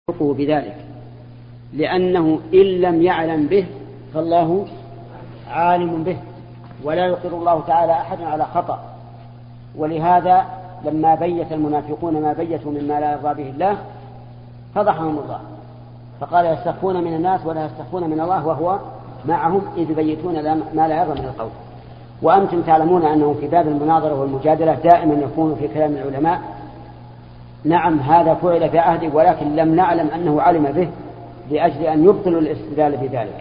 بذلك، لأنه إن لم يعلم به فالله عالم به، ولا يقر الله تعالى أحد على خطأ. ولهذا لما بيت المنافقون ما بيتوا مما لا يرضى به الله فضحهم الله، فقال يستخفون من الناس ولا يستخفون من الله وهو معهم إذ يبيتون ما لا يرضى من القول. وأنتم تعلمون أنه في باب المناظرة والمجادلة دائما يكون في كلام العلماء نعم هذا فعل في عهده، ولكن لم نعلم أنه علم به، لأجل أن يبطلوا الاستدلال بذلك.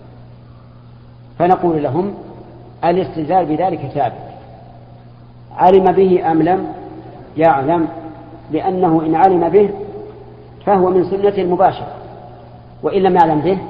فنقول لهم الاستدلال بذلك ثابت، علم به أم لم يعلم، لأنه إن علم به فهو من سنته المباشرة، وإن لم يعلم به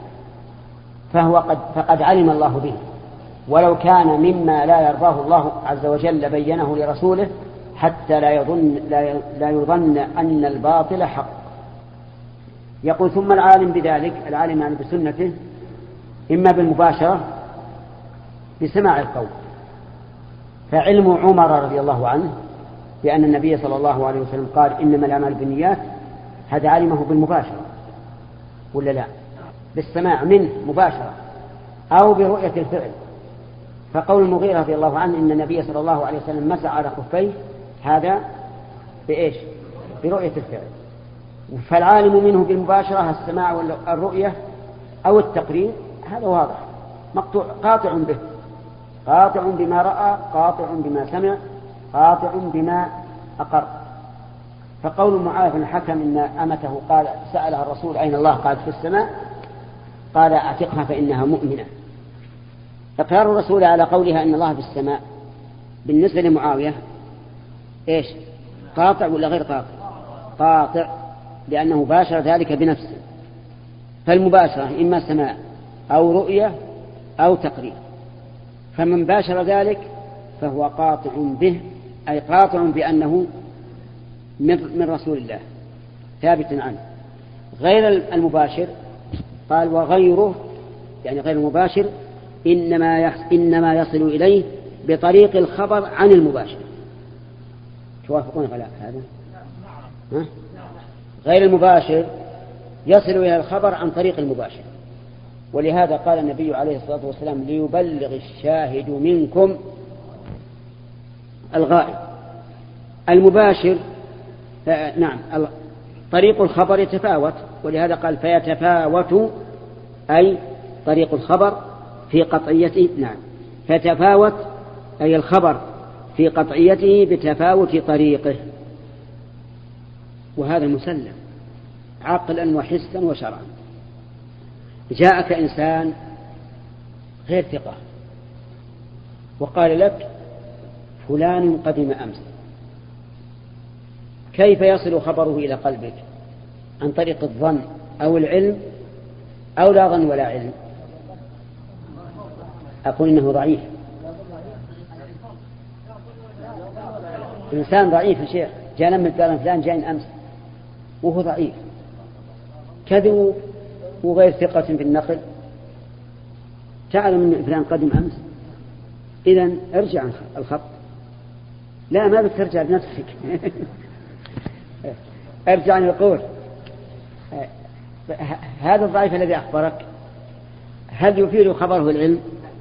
فقد علم الله به، ولو كان مما لا يرضاه الله عز وجل بينه لرسوله حتى لا يظن أن الباطل حق. يقول ثم العالم بذلك، العالم يعني بسنته، إما بالمباشرة بسماع القول، فعلم عمر رضي الله عنه بأن النبي صلى الله عليه وسلم قال إنما الأعمال بالنيات، هذا علمه بالمباشرة ولا لا؟ بالسماع منه مباشرة أو برؤية الفعل. فقول المغيرة رضي الله عنه إن النبي صلى الله عليه وسلم مسح على خفيه، هذا بإيش؟ برؤية الفعل. فالعالم منه بالمباشرة السماع والرؤية أو التقرير، هذا واضح مقطوع، قاطع به، قاطع بما رأى، قاطع بما سمع، قاطع بما أقر. فقول معاذ بن الحكم إن أمته قال سألها الرسول أين الله؟ قالت في السماء، قال اعتقها فإنها مؤمنة. إقرار الرسول على قولها إن الله في السماء بالنسبة لمعاوية إيش؟ قاطع ولا غير قاطع؟ قاطع، لأنه باشر ذلك بنفسه. فالمباشرة إما سماع أو رؤية أو تقرير، فمن باشر ذلك فهو قاطع به، أي قاطع بأنه من رسول الله ثابت عنه. غير المباشر قال وغيره، يعني غير المباشر إنما يصل إليه بطريق الخبر عن المباشر. توافقون على هذا؟ غير المباشر يصل إلى الخبر عن طريق المباشر، ولهذا قال النبي عليه الصلاة والسلام ليبلغ الشاهد منكم الغائب. المباشر نعم طريق الخبر يتفاوت، ولهذا قال فيتفاوت، أي طريق الخبر في قطعيته، نعم فيتفاوت أي الخبر في قطعيته بتفاوت طريقه، وهذا مسلم عقلا وحسا وشرعا. جاءك إنسان غير ثقة وقال لك فلان قدم أمس، كيف يصل خبره إلى قلبك؟ عن طريق الظن أو العلم أو لا ظن ولا علم؟ أقول إنه ضعيف. إنسان ضعيف يا شيخ جاء لما قال فلان جاء أمس وهو ضعيف، كذب وغير ثقة في النقل، تعلم أن فلان قدم أمس، إذن ارجع عن الخط. لا ما بترجع بنفسك ارجع عن القول. هذا الضعيف الذي أخبرك هل يفيد خبره العلم؟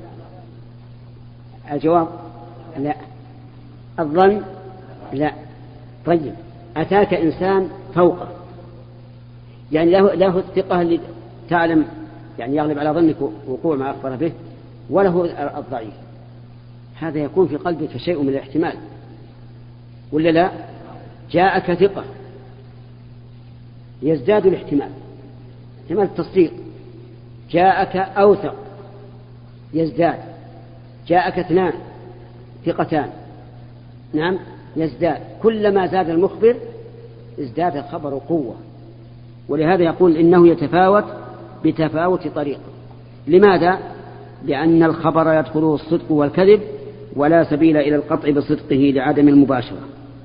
الجواب لا. الظن لا. طيب أتاك إنسان فوقه، يعني له الثقة اللي تعلم يعني يغلب على ظنك وقوع ما أخبر به، وله الضعيف، هذا يكون في قلبك شيء من الاحتمال ولا لا؟ جاءك ثقة يزداد الاحتمال، احتمال التصديق. جاءك أوثق يزداد. جاءك اثنان ثقتان، نعم يزداد. كلما زاد المخبر ازداد الخبر قوة، ولهذا يقول إنه يتفاوت بتفاوت طريق. لماذا؟ لأن الخبر يدخله الصدق والكذب، ولا سبيل إلى القطع بصدقه لعدم المباشرة.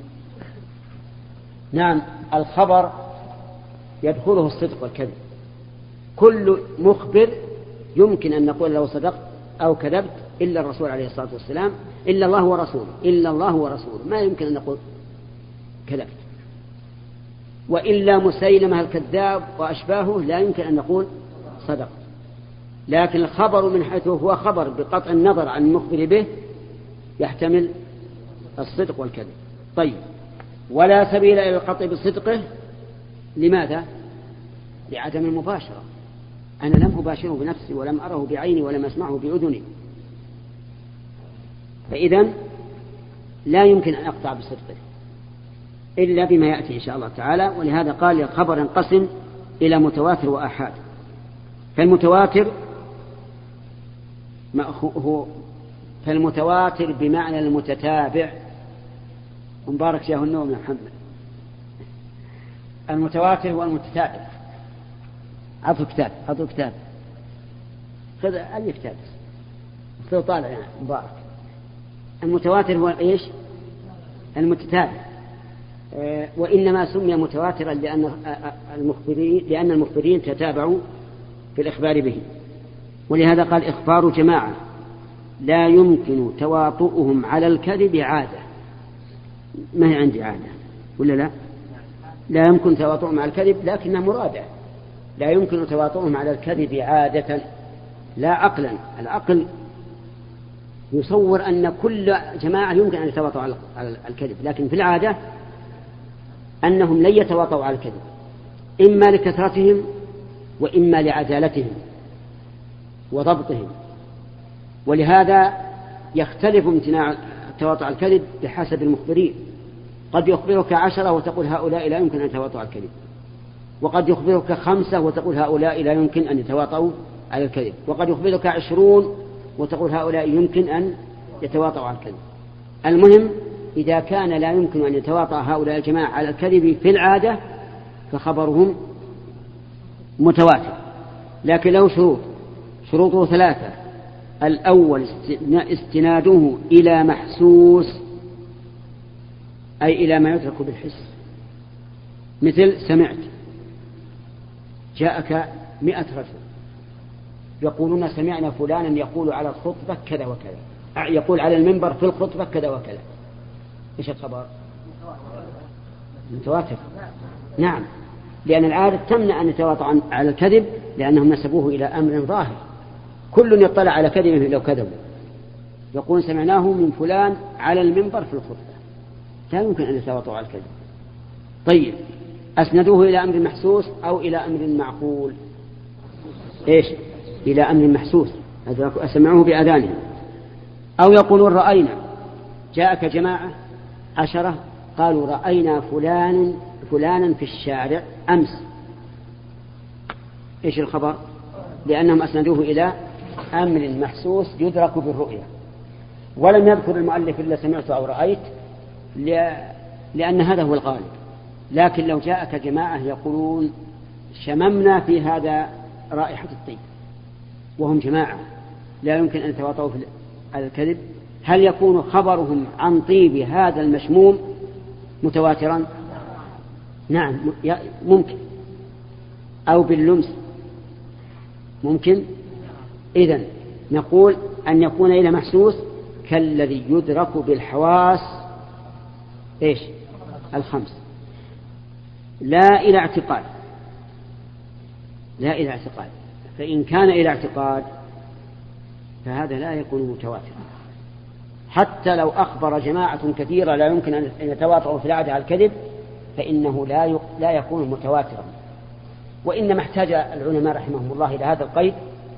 نعم الخبر يدخله الصدق والكذب، كل مخبر يمكن أن نقول لو صدقت أو كذبت إلا الرسول عليه الصلاة والسلام، إلا الله ورسوله، إلا الله ورسوله، ما يمكن أن نقول كذبت. وإلا مسيلمة الكذاب وأشباهه لا يمكن أن نقول صدق. لكن الخبر من حيث هو خبر بقطع النظر عن المخبر به يحتمل الصدق والكذب. طيب، ولا سبيل إلى القطع بصدقه. لماذا؟ لعدم المباشرة. أنا لم أباشره بنفسي ولم أره بعيني ولم أسمعه بأذني، فإذن لا يمكن أن أقطع بصدقه إلا بما يأتي إن شاء الله تعالى. ولهذا قال الخبر ينقسم إلى متواتر وآحاد. فالمتواتر بمعنى المتتابع. مبارك شاه النوم يا محمد. المتواتر هو المتتابع. عطوا كتاب خذ أي كتاب خذ طالع يعني مبارك. المتواتر هو إيش؟ المتتابع. وإنما سمي متواترا لأن المخبرين تتابعوا في الإخبار به. ولهذا قال إخبار جماعة لا يمكن تواطؤهم على الكذب عادة. ما هي عندي عادة ولا لا يمكن تواطؤهم على الكذب لكنها مرادة. لا يمكن تواطؤهم على الكذب عادة لا عقلا. العقل يصور أن كل جماعة يمكن أن يتواطؤوا على الكذب، لكن في العادة أنهم لن يتواطؤوا على الكذب، إما لكثرتهم وإما لعدالتهم وضبطهم. ولهذا يختلف امتناع التواطؤ على الكذب بحسب المخبرين. قد يخبرك 10 وتقول هؤلاء لا يمكن أن يتواطؤوا على الكذب، وقد يخبرك 5 وتقول هؤلاء لا يمكن أن يتواطؤوا على الكذب، وقد يخبرك 20 وتقول هؤلاء يمكن أن يتواطؤوا على الكذب. المهم إذا كان لا يمكن أن يتواطأ هؤلاء الجماعة على الكذب في العادة فخبرهم متواتر. لكن له شروطه 3. الأول استناده إلى محسوس، أي إلى ما يدرك بالحس. مثل سمعت جاءك 100 رجل يقولون سمعنا فلانا يقول على الخطبة كذا وكذا، يقول على المنبر في الخطبة كذا وكذا. إيش الخبر؟ متواتر. نعم، لأن العادة تمنع أن يتواطؤ على الكذب لأنهم نسبوه إلى أمر ظاهر. كل يطلع على كذبه لو كذبوا. يقول سمعناه من فلان على المنبر في الخطبة، لا يمكن أن يتواطؤ على الكذب. طيب، أسندوه إلى أمر محسوس أو إلى أمر معقول؟ إيش؟ إلى أمر محسوس، أسمعوه بأذانهم. أو يقولون رأينا، جاءك جماعة 10 قالوا رأينا فلانا في الشارع أمس. إيش الخبر؟ لأنهم أسندوه إلى أمر محسوس يدرك بالرؤية. ولم يذكر المؤلف إلا سمعت أو رأيت لأن هذا هو الغالب. لكن لو جاءك جماعة يقولون شممنا في هذا رائحة الطيب، وهم جماعة لا يمكن أن يتواطؤوا على الكذب، هل يكون خبرهم عن طيب هذا المشموم متواترا؟ نعم ممكن. أو باللمس ممكن. إذن نقول أن يكون إلى محسوس كالذي يدرك بالحواس إيش؟ 5. لا إلى اعتقاد. فإن كان إلى اعتقاد فهذا لا يكون متواترا. حتى لو أخبر جماعة كثيرة لا يمكن أن يتواطؤوا في العادة على الكذب فإنه لا يكون متواترا. وإنما احتاج العلماء رحمهم الله إلى هذا القيد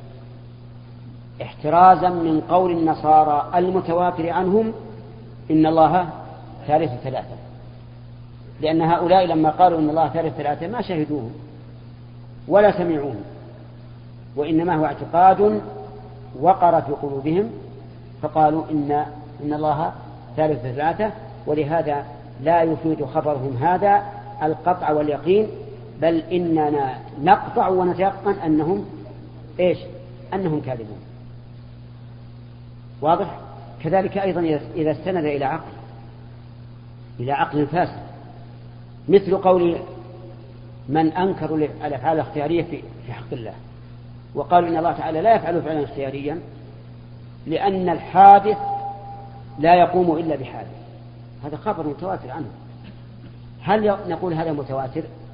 احترازا من قول النصارى المتواتر عنهم إن الله ثالث 3، لأن هؤلاء لما قالوا إن الله ثالث 3 ما شهدوه ولا سمعوه، وإنما هو اعتقاد وقر في قلوبهم فقالوا إن الله ثالث 3، ولهذا لا يفيد خبرهم هذا القطع واليقين، بل إننا نقطع ونتيقن أنهم كاذبون. واضح؟ كذلك أيضا إذا استند إلى عقل فاسد، مثل قول من أنكروا الأفعال الاختيارية في حق الله وقالوا إن الله تعالى لا يفعل فعلا اختياريا لأن الحادث لا يقوم إلا بحادث. هذا خبر متواتر عنه. هل نقول هذا متواتر؟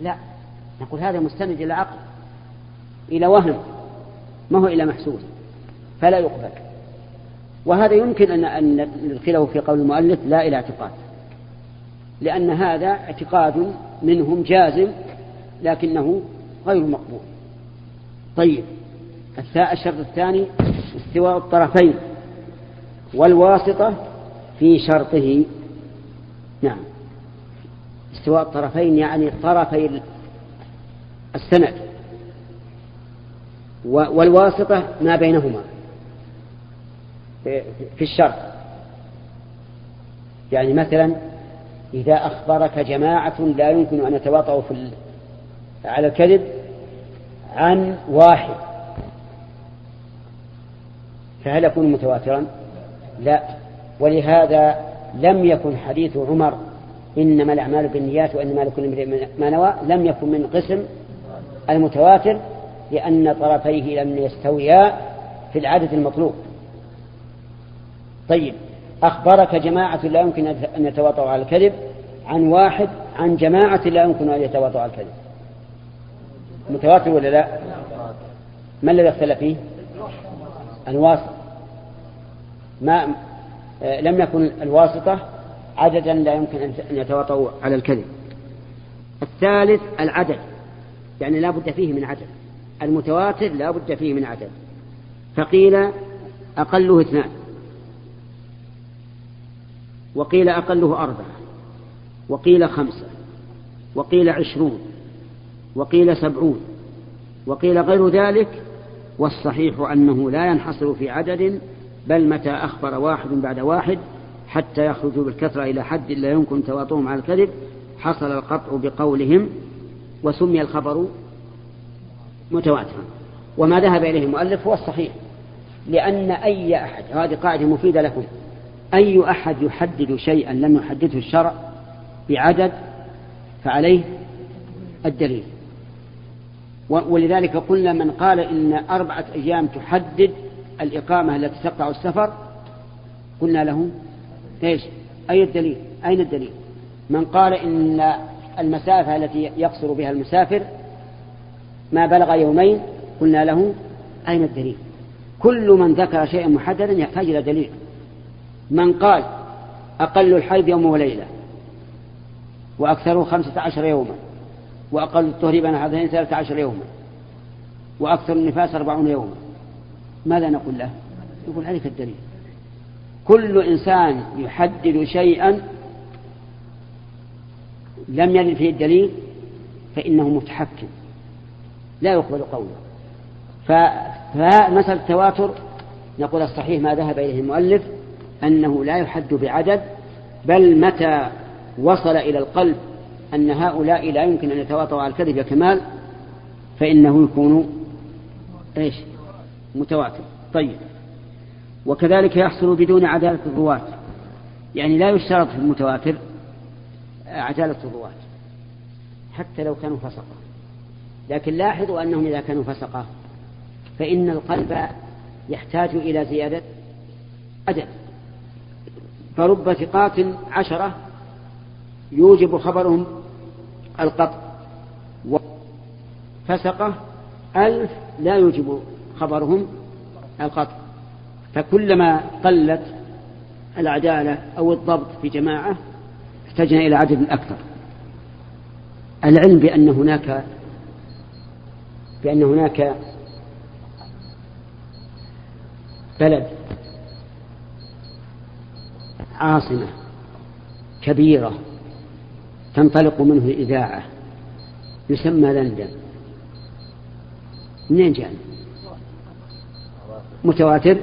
لا، نقول هذا مستند إلى عقل، إلى وهم، ما هو إلى محسوس، فلا يقبل. وهذا يمكن أن ندخله في قول المؤلف لا إلى اعتقاد، لأن هذا اعتقاد منهم جازم لكنه غير مقبول. طيب، الشرط الثاني استواء الطرفين والواسطة في شرطه. نعم، استواء الطرفين يعني طرفي السند، والواسطة ما بينهما في الشرط. يعني مثلا إذا أخبرك جماعة لا يمكن أن يتواطؤوا على الكذب عن واحد، فهل يكون متواترا؟ لا. ولهذا لم يكن حديث عمر إنما الأعمال بالنيات وإنما لكل امرئ ما نوى لم يكن من قسم المتواتر، لأن طرفيه لم يستويا في العدد المطلوب. طيب، أخبرك جماعة لا يمكن أن يتواطؤوا على الكذب عن واحد عن جماعة لا يمكن أن يتواطؤوا على الكذب، متواتر ولا لا؟ ما الذي اختلف فيه؟ الواسطة. لم يكن الواسطة عددا لا يمكن أن يتواطؤوا على الكذب. الثالث العدد، يعني لا بد فيه من عدد. المتواتر لا بد فيه من عدد، فقيل أقله 2، وقيل أقله 4، وقيل 5، وقيل 20، وقيل 70، وقيل غير ذلك. والصحيح أنه لا ينحصر في عدد، بل متى أخبر واحد بعد واحد حتى يخرجوا بالكثرة إلى حد لا يمكن تواطؤهم على الكذب حصل القطع بقولهم، وسمي الخبر متواترا. وما ذهب إليه المؤلف هو الصحيح، لأن أي أحد، هذه قاعدة مفيدة لكم، أي أحد يحدد شيئا لم يحدده الشرع بعدد فعليه الدليل. ولذلك قلنا من قال إن 4 أيام تحدد الإقامة التي تقطع السفر قلنا له إيش؟ أي الدليل؟ أين الدليل؟ من قال إن المسافة التي يقصر بها المسافر ما بلغ 2 قلنا له أين الدليل؟ كل من ذكر شيئا محددا يحتاج إلى دليل. من قال أقل الحيض يوم وليلة، وأكثره 15 يوما، وأقل الطهر بين هذين 13 يوما، وأكثر النفاس 40 يوما، ماذا نقول له؟ نقول عليك الدليل. كل إنسان يحدد شيئا لم يرد فيه الدليل فإنه متحكم لا يقبل قوله. فمثل التواتر نقول الصحيح ما ذهب إليه المؤلف أنه لا يحد بعدد، بل متى وصل إلى القلب أن هؤلاء لا يمكن أن يتواطؤوا على الكذب كمال فإنه يكون إيش؟ متواتر. طيب، وكذلك يحصل بدون عدالة الرواة، يعني لا يشترط في المتواتر عدالة الرواة حتى لو كانوا فسقة، لكن لاحظوا أنهم إذا كانوا فسقة فإن القلب يحتاج إلى زيادة عدد، فرب ثقات 10 يوجب خبرهم القطع، وفسقة 1000 لا يوجب خبرهم القطع. فكلما قلت العدالة أو الضبط في جماعة احتاجنا إلى عدد أكثر. العلم بأن هناك بلد عاصمة كبيرة تنطلق منه الإذاعة يسمى لندن، منين جاء؟ متواتر.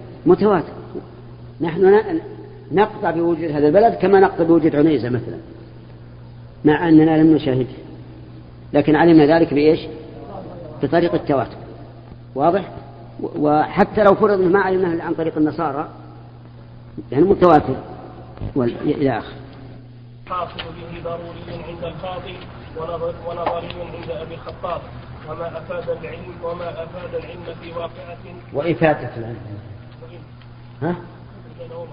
نحن نقطع بوجود هذا البلد كما نقطع بوجود عنيزة مثلا، مع أننا لم نشاهده، لكن علمنا ذلك بإيش؟ بطريق التواتر. واضح؟ وحتى لو فرض ما علمناه عن طريق النصارى يعني متواتر إلى آخر. حاصل به ضروري عند الخاطئ ونظري عند أبي الخطاب، وما أفاد العلم في واقعة وإفادة العلم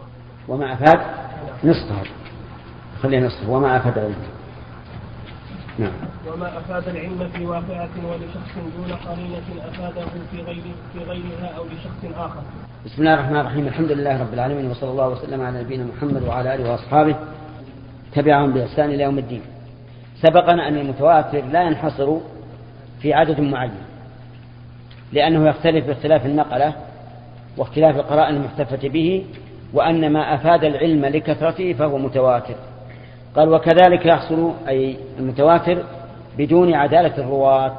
وما أفاد نصفه، خلينا نصفه وما أفاد العلم. نعم. وما أفاد العلم في واقعة ولشخص دون قرينة أفاده في غيرها أو لشخص آخر. بسم الله الرحمن الرحيم. الحمد لله رب العالمين، وصلى الله وسلم على نبينا محمد وعلى آله وأصحابه تبعهم بإحسان إلى يوم الدين. سبقنا أن المتواتر لا ينحصر في عدد معين، لأنه يختلف باختلاف النقلة واختلاف القرائن المحتفة به، وأن ما أفاد العلم لكثرته فهو متواتر. قال وكذلك يحصل أي المتواتر بدون عدالة الرواة،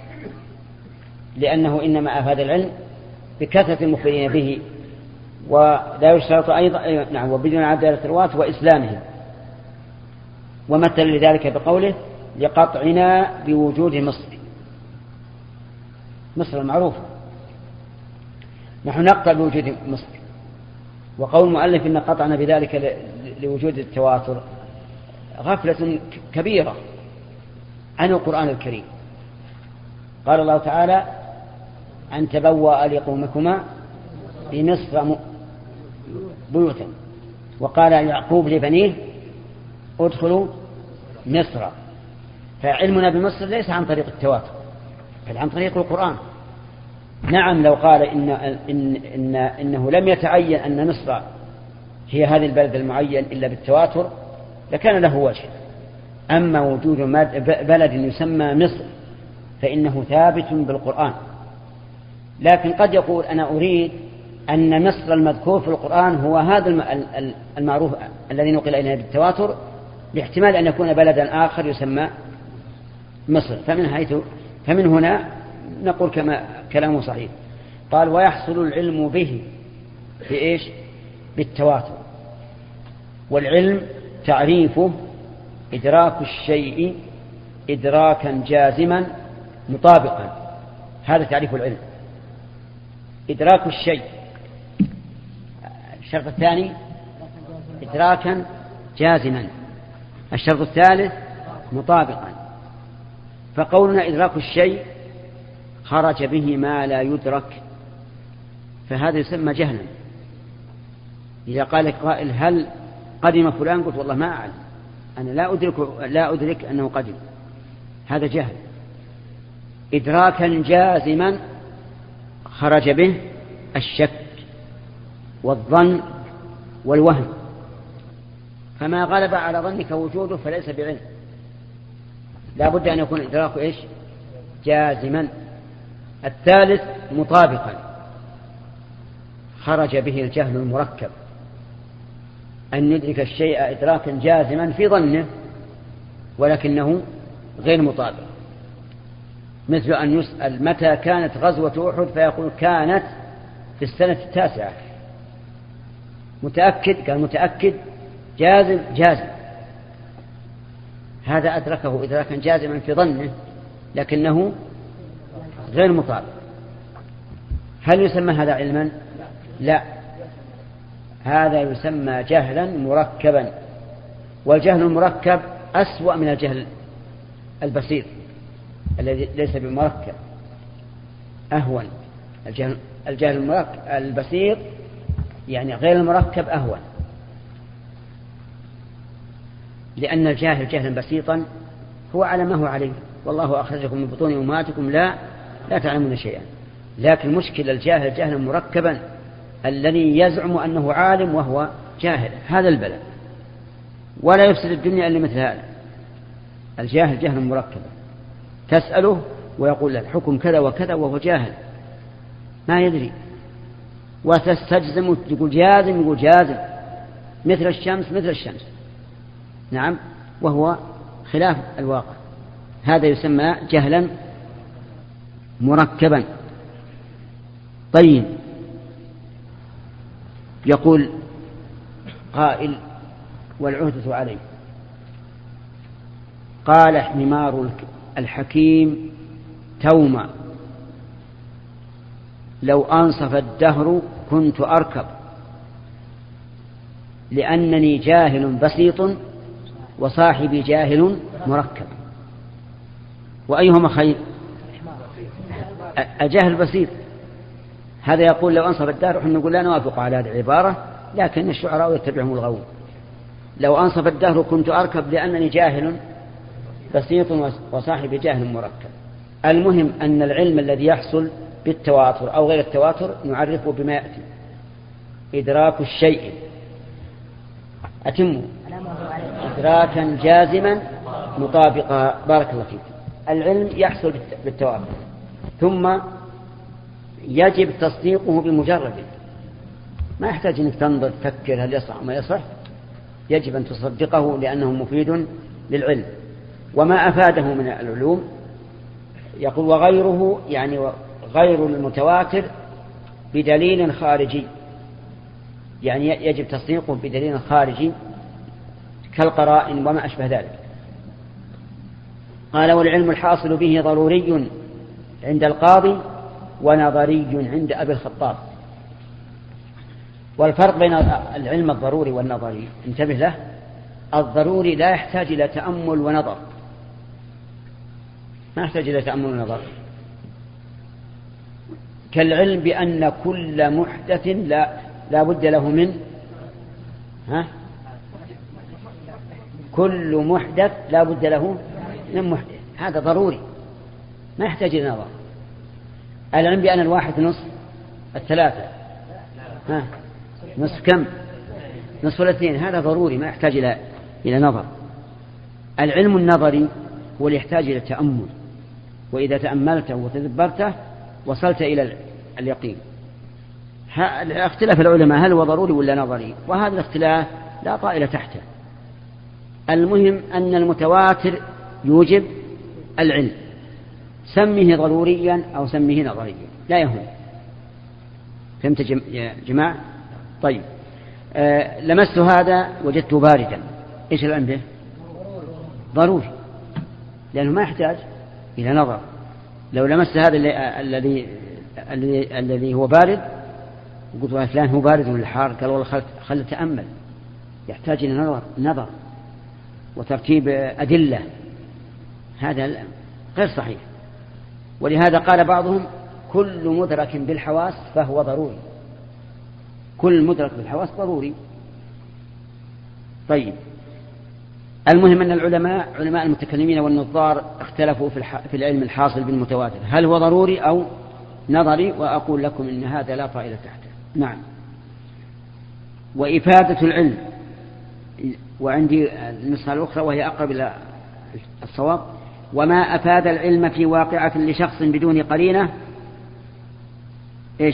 لأنه إنما أفاد العلم بكثرة المخبرين به، ولا يشترط أيضا نعم وبدون عدالة الرواة وإسلامهم. ومثل لذلك بقوله لقطعنا بوجود مصر المعروفة، نحن نقطع بوجود مصر. وقول المؤلف إن قطعنا بذلك لوجود التواتر غفلة كبيرة عن القرآن الكريم. قال الله تعالى أن تبوأ لقومكما بمصر بيوتا، وقال يعقوب لبنيه ادخلوا مصر. فعلمنا بمصر ليس عن طريق التواتر بل عن طريق القرآن. نعم لو قال إنه لم يتعين أن مصر هي هذه البلد المعين إلا بالتواتر لكان له وجه. أما وجود بلد يسمى مصر فإنه ثابت بالقرآن. لكن قد يقول أنا أريد أن مصر المذكور في القرآن هو هذا المعروف الذي نقل إلينا بالتواتر، لاحتمال أن يكون بلدا آخر يسمى مصر. فمن هنا نقول كما كلامه صحيح. قال ويحصل العلم به بإيش؟ بالتواتر. والعلم تعريفه إدراك الشيء إدراكا جازما مطابقا. هذا تعريف العلم، إدراك الشيء. الشرط الثاني إدراكا جازما. الشرط الثالث مطابقا. فقولنا إدراك الشيء خرج به ما لا يدرك، فهذا يسمى جهلا. إذا قال قائل هل قدم فلان؟ قلت والله ما أعلم، أنا لا أدرك أنه قدم، هذا جهل. إدراكا جازما خرج به الشك والظن والوهم، فما غلب على ظنك وجوده فليس بعلم، لا بد أن يكون إدراك إيش؟ جازما. الثالث مطابقا، خرج به الجهل المركب، أن يدرك الشيء إدراكا جازما في ظنه ولكنه غير مطابق. مثل أن يسأل متى كانت غزوة أحد فيقول كانت في السنة 9. متأكد؟ قال متأكد. جازم؟ جازم. هذا أدركه إدراكا جازما في ظنه لكنه غير مطابق. هل يسمى هذا علما؟ لا، هذا يسمى جهلا مركبا. والجهل المركب أسوأ من الجهل البسيط الذي ليس بمركب، أهون. الجهل البسيط يعني غير المركب أهون، لأن الجاهل جهلا بسيطا هو على ما هو عليه، والله أخرجكم من بطون أمهاتكم لا تعلمون شيئا. لكن مشكل الجاهل جهلا مركبا الذي يزعم أنه عالم وهو جاهل، هذا البلاء. ولا يفسد الدنيا إلا مثل هذا الجاهل جهلا مركبا، تسأله ويقول لك حكم كذا وكذا وهو جاهل ما يدري، وتستجزم يقول جازم، يقول جازم مثل الشمس مثل الشمس، نعم، وهو خلاف الواقع. هذا يسمى جهلا مركبا. طيب، يقول قائل والعهدة عليه. قال حمار الحكيم توما لو أنصف الدهر كنت أركب، لأنني جاهل بسيط وصاحبي جاهل مركب. وأيهما خير؟ الجاهل البسيط. هذا يقول لو أنصف الدهر، ونحن نقول لا نوافق على هذه العبارة، لكن الشعراء يتبعهم الغول. لو أنصف الدهر كنت أركب لأنني جاهل بسيط وصاحب جهل مركب. المهم أن العلم الذي يحصل بالتواتر أو غير التواتر نعرفه بما يأتي: إدراك الشيء أتم إدراكا جازما مطابقا. بارك الله فيك. العلم يحصل بالتواتر، ثم يجب تصديقه بمجرده، ما يحتاج أنك تنظر تفكر هل يصح ما يصح، يجب أن تصدقه لأنه مفيد للعلم. وما أفاده من العلوم يقول وغيره، يعني غير المتواتر بدليل خارجي، يعني يجب تصديقه بدليل خارجي كالقرائن وما أشبه ذلك. قال والعلم الحاصل به ضروري عند القاضي ونظري عند أبي الخطاب. والفرق بين العلم الضروري والنظري انتبه له: الضروري لا يحتاج إلى تأمل ونظر، ما يحتاج إلى تأمل ونظر، كالعلم بأن كل محدث لا بد له من كل محدث لا بد له من محدث، هذا ضروري ما يحتاج إلى نظر. العلم بأن الواحد نصف الثلاثة نصف كم؟ نصف الاثنين، هذا ضروري ما يحتاج إلى نظر. العلم النظري هو اللي يحتاج إلى التأمل، وإذا تأملته وتدبرته وصلت إلى اليقين. اختلاف العلماء هل هو ضروري ولا نظري، وهذا الاختلاف لا طائل تحته. المهم أن المتواتر يوجب العلم، سمه ضروريا أو سمه نظريا لا يهم. فهمت يا جماعة؟ طيب. لمست هذا وجدته باردا، إيش العلم به؟ ضروري، لأنه ما يحتاج إلى نظر. لو لمست هذا الذي هو بارد قلت له فلان هو بارد ولا حار، قال والله خل تأمل، يحتاج إلى نظر وترتيب أدلة، هذا غير صحيح. ولهذا قال بعضهم كل مدرك بالحواس فهو ضروري، كل مدرك بالحواس ضروري. طيب. المهم أن علماء المتكلمين والنظار اختلفوا في العلم الحاصل بالمتواتر هل هو ضروري أو نظري، وأقول لكم إن هذا لا طائل تحته. نعم. وإفادة العلم، وعندي النسخة الأخرى وهي أقرب إلى الصواب: وما أفاد العلم في واقعة لشخص بدون قرينة إيش؟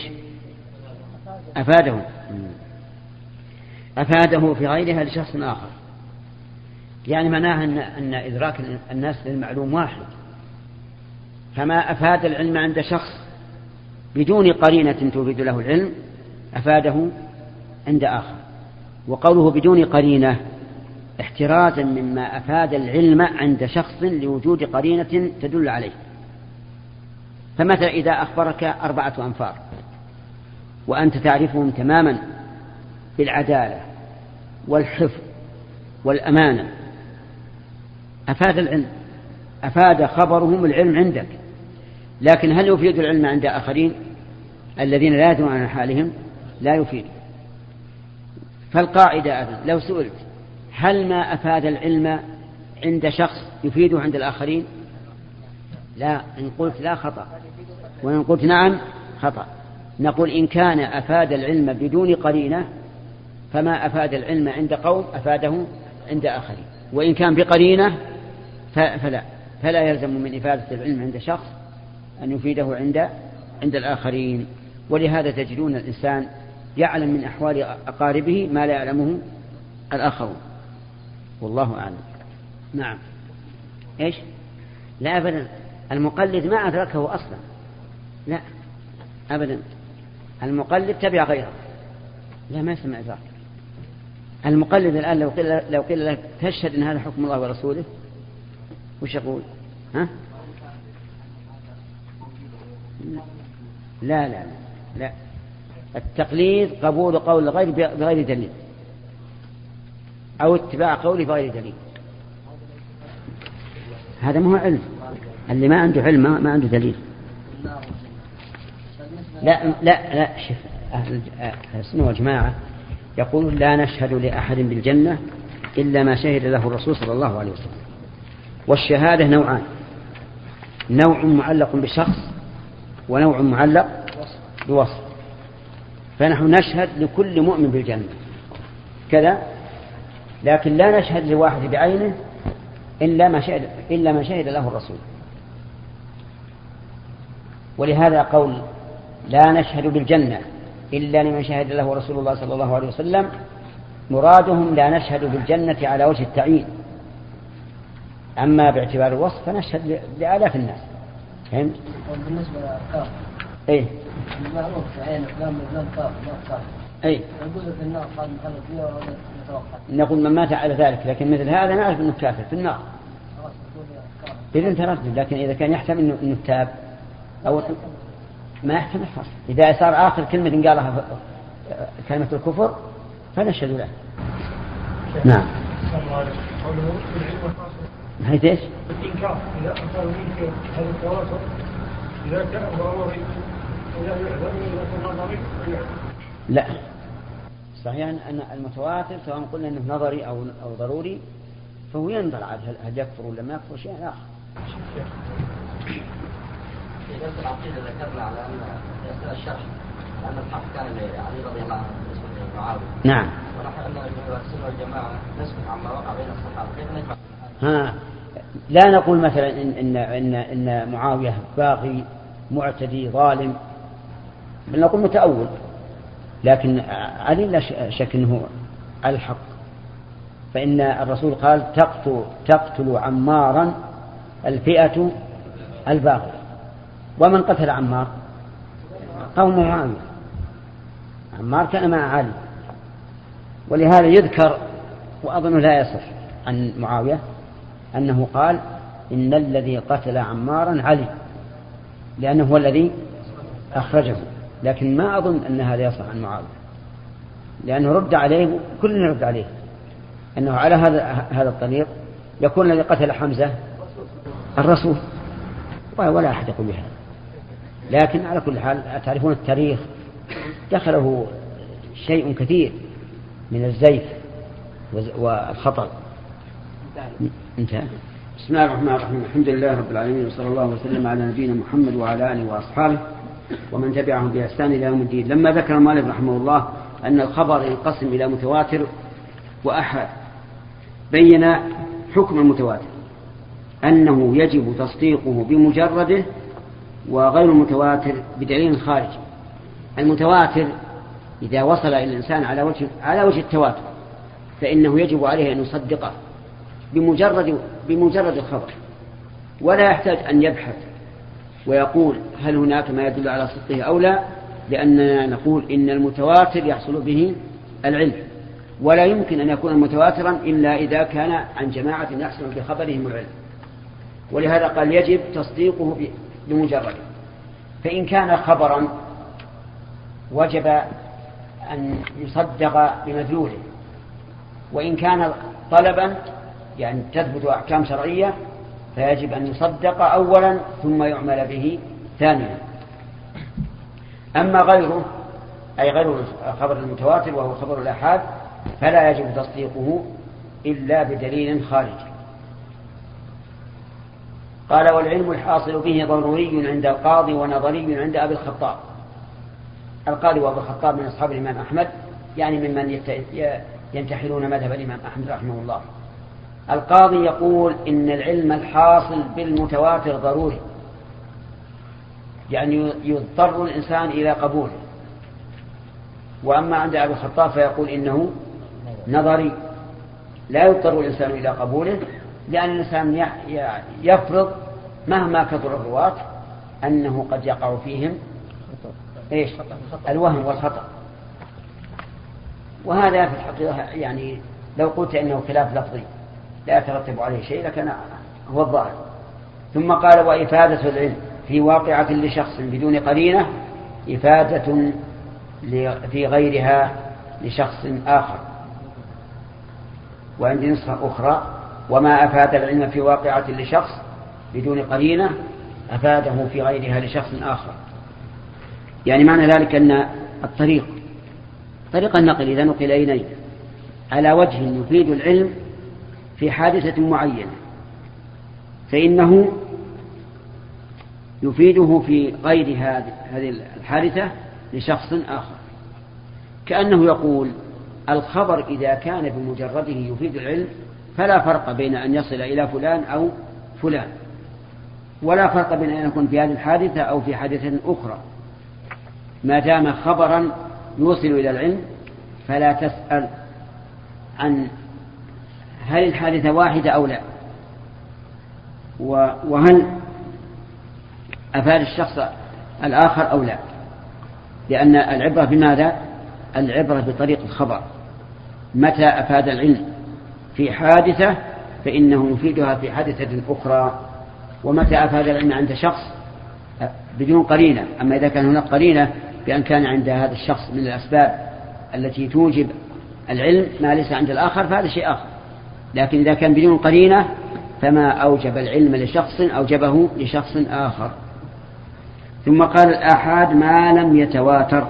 أفاده في غيرها لشخص آخر. يعني معناها أن إدراك الناس للمعلوم واحد، فما أفاد العلم عند شخص بدون قرينة تفيد له العلم أفاده عند آخر. وقوله بدون قرينة احترازا مما أفاد العلم عند شخص لوجود قرينة تدل عليه. فمثلا إذا أخبرك 4 أنفار وأنت تعرفهم تماما بالعدالة والحفظ والأمانة، أفاد العلم، أفاد خبرهم العلم عندك. لكن هل يفيد العلم عند آخرين الذين لا يدرون عن حالهم؟ لا يفيد. فالقاعدة أذن لو سئلت هل ما أفاد العلم عند شخص يفيده عند الآخرين؟ لا. إن قلت لا خطأ، وإن قلت نعم خطأ. نقول إن كان أفاد العلم بدون قرينة فما أفاد العلم عند قوم أفاده عند آخرين، وإن كان بقرينة فلا يلزم من إفادة العلم عند شخص أن يفيده عند الآخرين. ولهذا تجدون الإنسان يعلم من أحوال أقاربه ما لا يعلمه الآخرون، والله أعلم. نعم. إيش؟ لا أبدا، المقلد ما أدركه أصلا، لا أبدا. المقلد تبع غيره، لا ما يسمع إدراك. المقلد الآن لو قيل لك تشهد أن هذا حكم الله ورسوله وش يقول؟ لا لا لا. التقليد قبول قول الغير بغير دليل، أو اتباع قوله بغير دليل، هذا ما هو علم. اللي ما عنده علم ما عنده دليل. لا لا لا. شوف أهل السنة والجماعة يقولون لا نشهد لأحد بالجنة إلا ما شهد له الرسول صلى الله عليه وسلم. والشهادة نوعان: نوع معلق بشخص ونوع معلق بوصف. فنحن نشهد لكل مؤمن بالجنة كذا، لكن لا نشهد لواحد بعينه إلا ما شهد له الرسول. ولهذا قول لا نشهد بالجنة إلا لمن شهد له رسول الله صلى الله عليه وسلم، مرادهم لا نشهد بالجنة على وجه التعيين، أما باعتبار الوصف فنشهد لآلاف الناس. فهمت؟ بالنسبة للأفكار إيه المعروف عين أفلام كافر ما كافر، إيه نقول في النار قد مخلد فيها ولا نتوقع، نقول من مات على ذلك، لكن مثل هذا نعرف أنه كافر في النار بدون تردد. لكن إذا كان يحتمل أنه تاب أو ما يحتمل خاص، إذا صار آخر كلمة قالها كلمة الكفر فنشهد له. نعم. هيت ايش؟ الإنكار إذا أنكروا منك هذا التواصل إذا كان ضروري إذا يعذر إذا كان نظري يعذر. لا صحيح أن المتواتر سواء قلنا أنه نظري أو ضروري فهو ينظر على هل يكفر ولا ما يكفر شيء آخر. في درس العقيدة ذكرنا على أن يسأل الشرح أن الحق كان لعلي رضي الله عنه بالنسبة لمعاوية. نعم. ونحن أن السنة والجماعة نسكت عما وقع بين الصحابة، كيف نجمع؟ لا نقول مثلا إن معاوية باغي معتدي ظالم، بل نقول متأول، لكن علي لا شك أنه على الحق. فإن الرسول قال تقتل عمارا الفئة الباغية، ومن قتل عمار قوم معاوية. عمار كان مع علي، ولهذا يذكر وأظن لا يصح عن معاوية أنه قال إن الذي قتل عمارا علي، لأنه هو الذي أخرجه. لكن ما أظن أن هذا يصح عن معاوية، لأنه رد عليه، كلنا رد عليه أنه على هذا الطريق يكون الذي قتل حمزة الرسول، ولا أحد يقول بهذا. لكن على كل حال تعرفون التاريخ دخله شيء كثير من الزيف والخطأ. انتهى. بسم الله الرحمن الرحيم، الحمد لله رب العالمين، وصلى الله وسلم على نبينا محمد وعلى آله وأصحابه ومن تبعهم بإحسان إلى يوم الدين. لما ذكر المؤلف رحمه الله أن الخبر ينقسم إلى متواتر وأحاد، بين حكم المتواتر أنه يجب تصديقه بمجرده، وغير المتواتر بدليل خارجي. المتواتر إذا وصل إلى الإنسان على وجه التواتر فإنه يجب عليه أن يصدقه بمجرد الخبر، ولا يحتاج أن يبحث ويقول هل هناك ما يدل على صدقه أو لا، لأننا نقول إن المتواتر يحصل به العلم، ولا يمكن أن يكون متواترا إلا إذا كان عن جماعة يحصل بخبرهم العلم. ولهذا قال يجب تصديقه بمجرد. فإن كان خبرا وجب أن يصدق بمدلوله، وإن كان طلبا يعني تثبت أحكام شرعية فيجب أن يصدق أولا ثم يعمل به ثانيا. أما غيره أي غير خبر المتواتر وهو خبر الآحاد فلا يجب تصديقه إلا بدليل خارجي. قال والعلم الحاصل به ضروري عند القاضي ونظري عند أبي الخطاب. القاضي وأبو الخطاب من أصحاب الإمام أحمد، يعني ممن ينتحلون مذهب الإمام أحمد رحمه الله. القاضي يقول إن العلم الحاصل بالمتواتر ضروري، يعني يضطر الإنسان إلى قبوله. وأما عند أبي الخطاب فيقول إنه نظري، لا يضطر الإنسان إلى قبوله، لأن الإنسان يفرض مهما كثر الرواة أنه قد يقع فيهم الوهم والخطأ. وهذا في الحقيقة يعني لو قلت إنه خلاف لفظي لا يترتب عليه شيء لكن هو الظاهر. ثم قال وإفادة العلم في واقعة لشخص بدون قرينة إفادة في غيرها لشخص آخر. وعندي نسخة أخرى وما أفاد العلم في واقعة لشخص بدون قرينة أفاده في غيرها لشخص آخر. يعني معنى ذلك أن طريق النقل إذا نقل على وجه يفيد العلم في حادثة معينة فإنه يفيده في غير هذه الحادثة لشخص آخر، كأنه يقول الخبر إذا كان بمجرده يفيد العلم فلا فرق بين أن يصل إلى فلان أو فلان، ولا فرق بين أن يكون في هذه الحادثة أو في حادثة أخرى، ما دام خبرا يوصل إلى العلم فلا تسأل عن هل الحادثة واحدة أو لا، وهل أفاد الشخص الآخر أو لا، لأن العبرة بماذا؟ العبرة بطريق الخبر. متى أفاد العلم في حادثة فإنه يفيدها في حادثة أخرى، ومتى أفاد العلم عند شخص بدون قرينة. أما إذا كان هناك قرينة بأن كان عند هذا الشخص من الأسباب التي توجب العلم ما ليس عند الآخر فهذا شيء آخر، لكن إذا كان بدون قرينة فما أوجب العلم لشخص أوجبه لشخص آخر. ثم قال الآحاد ما لم يتواتر.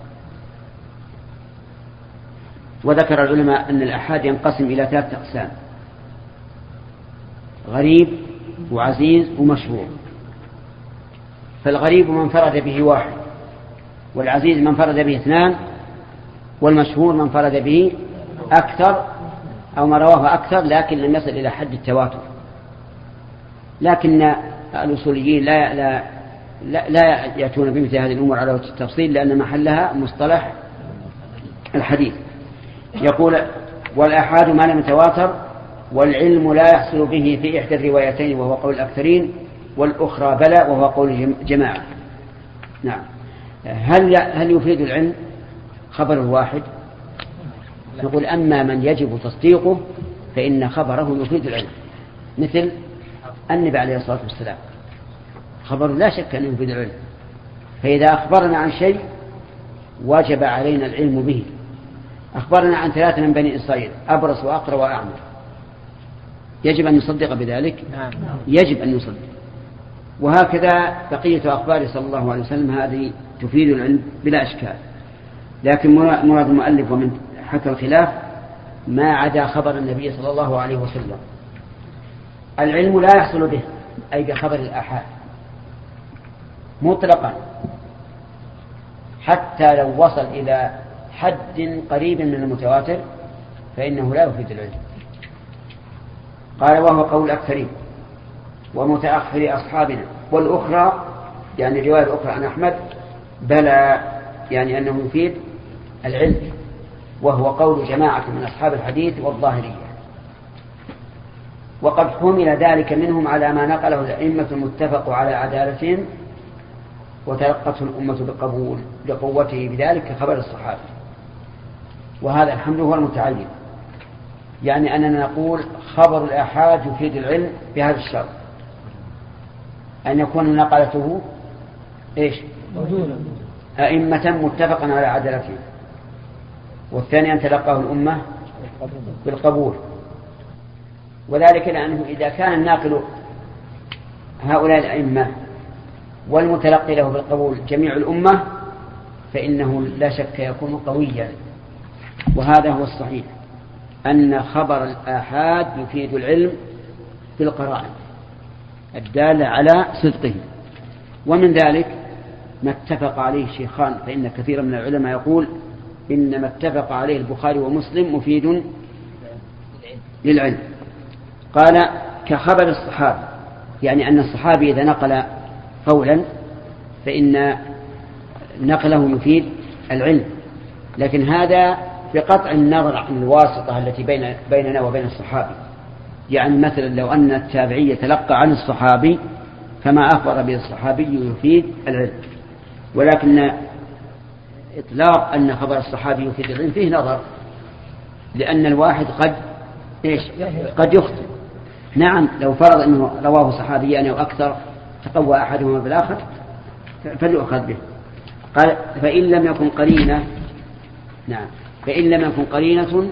وذكر العلماء أن الآحاد ينقسم إلى 3 أقسام: غريب وعزيز ومشهور. فالغريب من فرد به 1، والعزيز من فرد به 2، والمشهور من فرد به أكثر أو ما رواه أكثر لكن لم يصل إلى حد التواتر. لكن الأصوليين لا يأتون بمثل هذه الأمور على وجه التفصيل، لأن محلها مصطلح الحديث. يقول والآحاد ما لم يتواتر، والعلم لا يحصل به في إحدى الروايتين وهو قول الأكثرين، والأخرى بلى وهو قول جماعة. نعم. هل يفيد العلم خبر الواحد؟ نقول أما من يجب تصديقه فإن خبره يفيد العلم، مثل النبي عليه الصلاة والسلام خبر لا شك أنه يفيد العلم، فإذا أخبرنا عن شيء وجب علينا العلم به. أخبرنا عن 3 من بني إسرائيل أبرص وأقرأ وأعمى، يجب أن نصدق بذلك؟ يجب أن نصدق. وهكذا بقية أخباره صلى الله عليه وسلم هذه تفيد العلم بلا إشكال. لكن مراد المؤلف ومن حكى الخلاف ما عدا خبر النبي صلى الله عليه وسلم. العلم لا يحصل به أي بخبر الآحاد مطلقا، حتى لو وصل إلى حد قريب من المتواتر فإنه لا يفيد العلم. قال وهو قول الأكثرين ومتأخر أصحابنا. والأخرى يعني الرواية الأخرى عن أحمد بلى، يعني أنه يفيد العلم، وهو قول جماعة من أصحاب الحديث والظاهرية. وقد حمل ذلك منهم على ما نقله الأئمة المتفق على عدالتهم وتلقته الأمة بقبول لقوته بذلك كخبر الصحابة. وهذا الحمد هو المتعين، يعني أننا نقول خبر الآحاد يفيد العلم بهذا الشرط: أن يكون نقلته أئمة متفقا على عدالتهم، والثاني أن تلقاه الأمة بالقبول. وذلك لأنه إذا كان الناقل هؤلاء الأئمة والمتلقي له بالقبول جميع الأمة فإنه لا شك يكون قويا. وهذا هو الصحيح، أن خبر الآحاد يفيد العلم بالقرائن الدالة على صدقه. ومن ذلك ما اتفق عليه الشيخان، فإن كثيرا من العلماء يقول إنما اتفق عليه البخاري ومسلم مفيد للعلم. قال كخبر الصحابي، يعني أن الصحابي إذا نقل قولا فإن نقله يفيد العلم، لكن هذا بقطع النظر عن الواسطة التي بيننا وبين الصحابي. يعني مثلا لو أن التابعي يتلقى عن الصحابي فما أخبر به الصحابي يفيد العلم، ولكن إطلاق أن خبر الصحابي يفيد العلم فيه نظر، لأن الواحد قد يخطئ. نعم لو فرض أنه رواه صحابيان أو أكثر تقوى أحدهما بالآخر فليؤخذ به. قال فإن لم يكن قرينة، نعم فإن لم يكن قرينة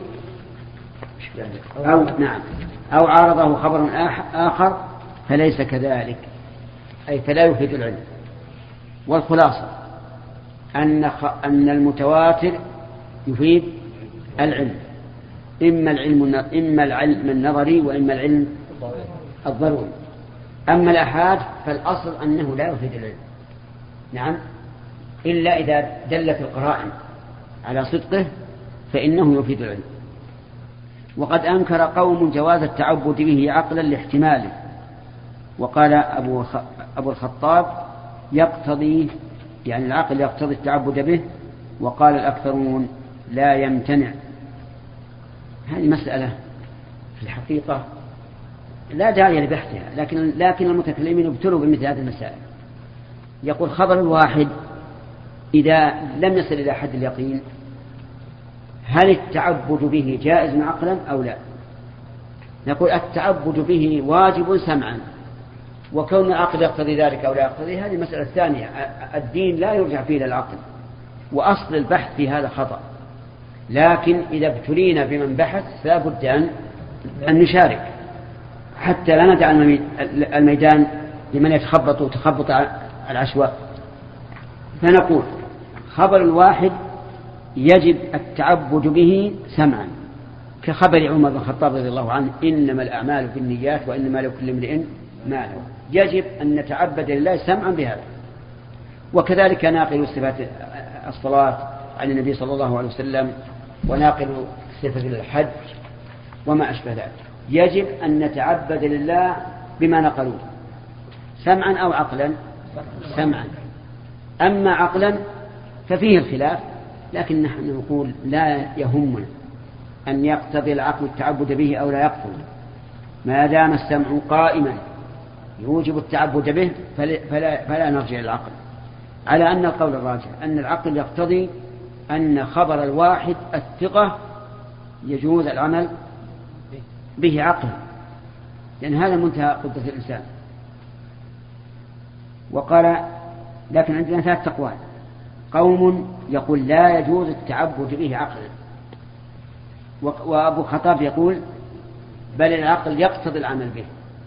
أو عارضه خبر آخر فليس كذلك، أي فلا يفيد العلم. والخلاصة أن المتواتر يفيد العلم، إما العلم النظري وإما العلم الضروري. أما الآحاد فالأصل أنه لا يفيد العلم، نعم، إلا إذا دلت القرائن على صدقه فإنه يفيد العلم. وقد أنكر قوم جواز التعبد به عقلا لاحتماله، وقال أبو الخطاب يقتضي، يعني العقل يقتضي التعبد به، وقال الأكثرون لا يمتنع. هذه مسألة في الحقيقة لا داعي لبحثها، لكن المتكلمين ابتلوا بمثل هذه المسائل. يقول خبر الواحد إذا لم يصل إلى حد اليقين هل التعبد به جائز عقلا أو لا؟ نقول التعبد به واجب سمعا، وكون العقل يقتضي ذلك أو لا يقتضي هذه مسألة ثانية. الدين لا يرجع فيه إلى العقل، وأصل البحث في هذا خطأ. لكن إذا ابتلينا بمن بحث لا بد أن نشارك حتى لا ندع الميدان لمن يتخبط وتخبط العشواء. فنقول خبر الواحد يجب التعبد به سمعا، كخبر عمر بن الخطاب رضي الله عنه إنما الأعمال بالنيات وإنما لكل امرئ ما له. يجب أن نتعبد لله سمعا بهذا. وكذلك ناقل صفات الصلاة عن النبي صلى الله عليه وسلم، وناقل صفة الحج وما أشبه ذلك، يجب أن نتعبد لله بما نقلوه سمعا أو عقلا. سمعا. أما عقلا ففيه الخلاف، لكن نحن نقول لا يهمنا أن يقتضي العقل التعبد به أو لا يقتضي، ما دام السمع قائما يوجب التعبد به فلا نرجع العقل، على أن القول الراجح أن العقل يقتضي أن خبر الواحد الثقة يجوز العمل به عقلا، لأن هذا منتهى قدرة الإنسان. وقال لكن عندنا 3 أقوال. قوم يقول لا يجوز التعبد به عقلا، وأبو خطاب يقول بل العقل يقتضي العمل به،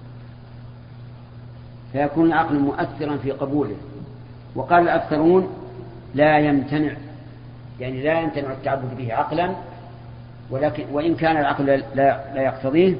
فيكون العقل مؤثرا في قبوله. وقال الأكثرون لا يمتنع، يعني لا يمتنع التعبد به عقلا، ولكن وإن كان العقل لا يقتضيه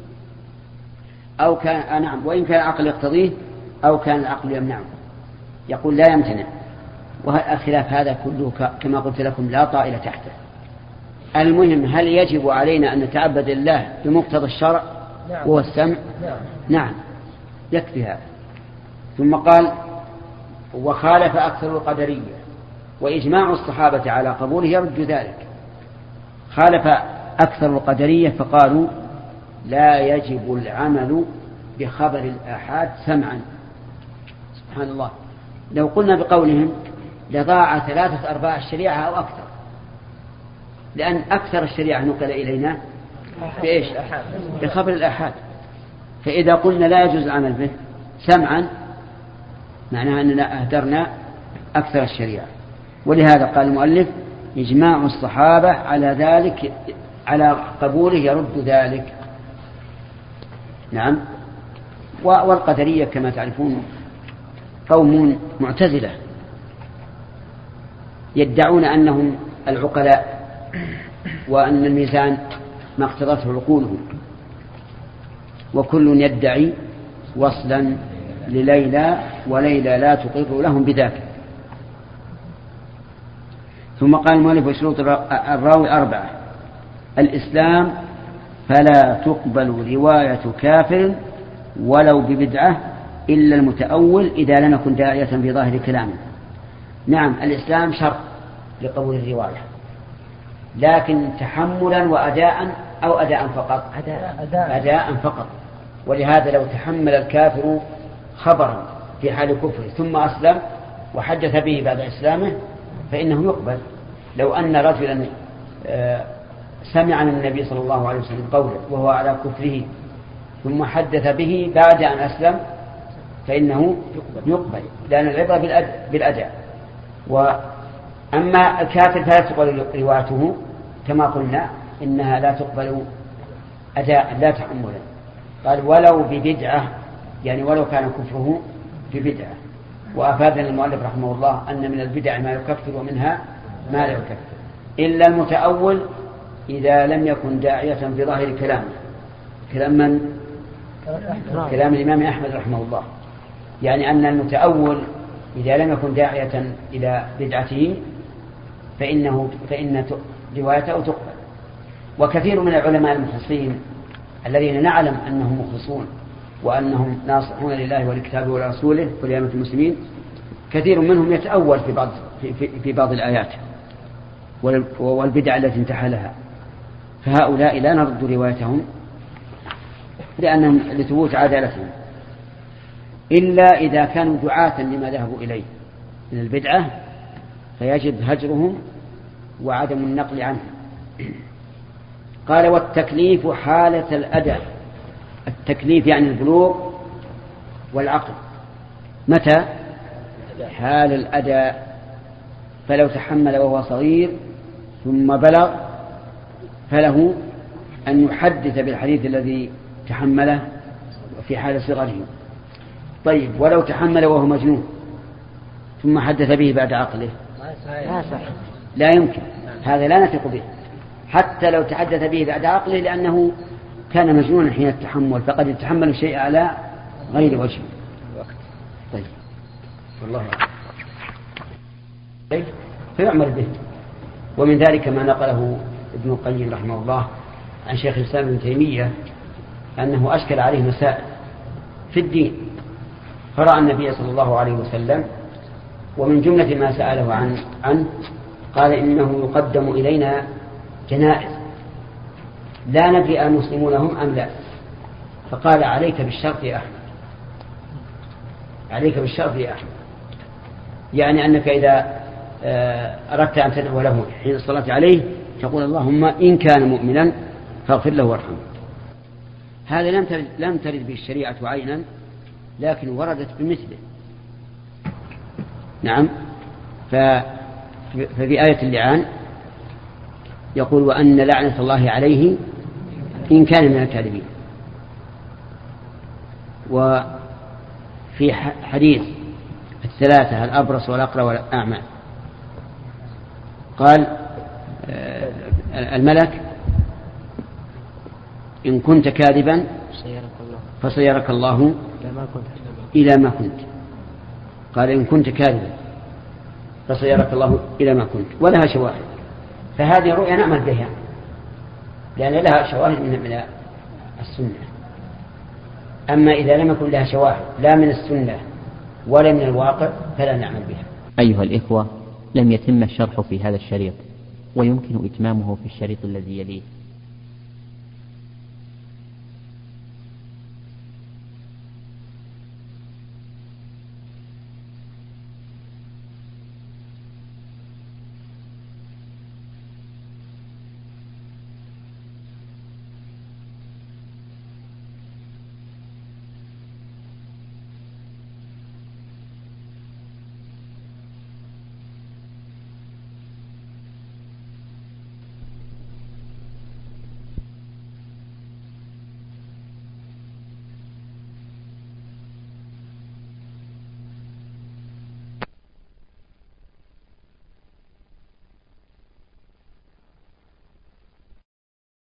أو كان نعم، وإن كان العقل يقتضيه أو كان العقل يمنعه، يقول لا يمتنع. والخلاف هذا كله كما قلت لكم لا طائل تحته. المهم هل يجب علينا أن نتعبد الله بمقتضى الشرع وهو السمع؟ نعم يكفي هذا. ثم قال وخالف أكثر القدرية، وإجماع الصحابة على قبوله يرد ذلك. خالف أكثر القدرية فقالوا لا يجب العمل بخبر الآحاد سمعا. سبحان الله، لو قلنا بقولهم لضاع 3/4 الشريعة أو أكثر، لأن أكثر الشريعة نقل إلينا بإيش؟ بخبر الآحاد. فإذا قلنا لا يجوز العمل به سمعا معناها أننا أهدرنا أكثر الشريعة. ولهذا قال المؤلف إجماع الصحابة على ذلك على قبوله يرد ذلك. نعم. والقدرية كما تعرفون قوم معتزلة يدعون أنهم العقلاء، وأن الميزان ما اقتضته عقولهم، وكل يدعي وصلا لليلى وليلى لا تقر لهم بذاك. ثم قال المؤلف وشروط الراوي 4: الإسلام فلا تقبل رواية كافر ولو ببدعة إلا المتأول إذا لم يكن داعية في ظاهر كلامه. نعم الإسلام شرط لقبول الرواية، لكن تحملا وأداء أو أداء فقط؟ أداء فقط. ولهذا لو تحمل الكافر خبرا في حال كفره ثم أسلم وحدث به بعد إسلامه فإنه يقبل. لو أن رجلا سمع من النبي صلى الله عليه وسلم قوله وهو على كفره ثم حدث به بعد أن أسلم فإنه يقبل، لأن العبرة بالأداء. وأما الكافر فلا تقبل روايته كما قلنا إنها لا تقبل أداء لا تحملا. قال ولو ببدعة، يعني ولو كان كفره ببدعة. وأفادنا المؤلف رحمه الله أن من البدع ما يكفر ومنها ما لا يكفر، إلا المتأول إذا لم يكن داعية بظاهر كلامه. كلام من؟ كلام الإمام أحمد رحمه الله، يعني أن المتأول إذا لم يكن داعية إلى بدعته فإن روايته تقبل. وكثير من العلماء المخلصين الذين نعلم أنهم مخلصون وأنهم ناصحون لله ولكتابه ولرسوله ولأئمة المسلمين، كثير منهم يتأول في بعض الآيات والبدع التي انتحلها، فهؤلاء لا نرد روايتهم لأنهم لثبوت عدالتهم، إلا إذا كانوا دعاة لما ذهبوا إليه من البدعة فيجب هجرهم وعدم النقل عنهم. قال والتكليف حالة الأداء. التكليف يعني البلوغ والعقل. متى؟ حال الأداء. فلو تحمل وهو صغير ثم بلغ فله أن يحدث بالحديث الذي تحمله في حال صغره. طيب ولو تحمل وهو مجنون ثم حدث به بعد عقله لا يمكن، هذا لا نثق به حتى لو تحدث به بعد عقله، لأنه كان مجنونا حين التحمل، فقد يتحمل الشيء على غير وجه. طيب والله طيب فيعمل به. ومن ذلك ما نقله ابن القيم رحمه الله عن شيخ الإسلام ابن تيمية أنه أشكل عليه مسائل في الدين، فرأى النبي صلى الله عليه وسلم، ومن جملة ما سأله عنه قال إنه يقدم إلينا جنائز لا ندري المسلمون هم أم لا، فقال عليك بالشرط يا أحمد، عليك بالشرط يا أحمد، يعني أنك إذا أردت أن تدعو له حين الصلاة عليه تقول اللهم إن كان مؤمنا فاغفر له وارحمه. هذا لم ترد به الشريعة عينا، لكن وردت بمثله. نعم. ففي آية اللعان يقول وأن لعنة الله عليه إن كان من الكاذبين. وفي حديث الثلاثة الأبرص والأقرع والأعمى قال الملك إن كنت كاذبا فسيرك الله إلى ما كنت. قال إن كنت كاذبا فسيرك الله إلى ما كنت، ولها شواهد. فهذه الرؤيا نعمل بها لأن لها شواهد من السنة. أما إذا لم يكن لها شواهد لا من السنة ولا من الواقع فلا نعمل بها. أيها الإخوة، لم يتم الشرح في هذا الشريط، ويمكن إتمامه في الشريط الذي يليه.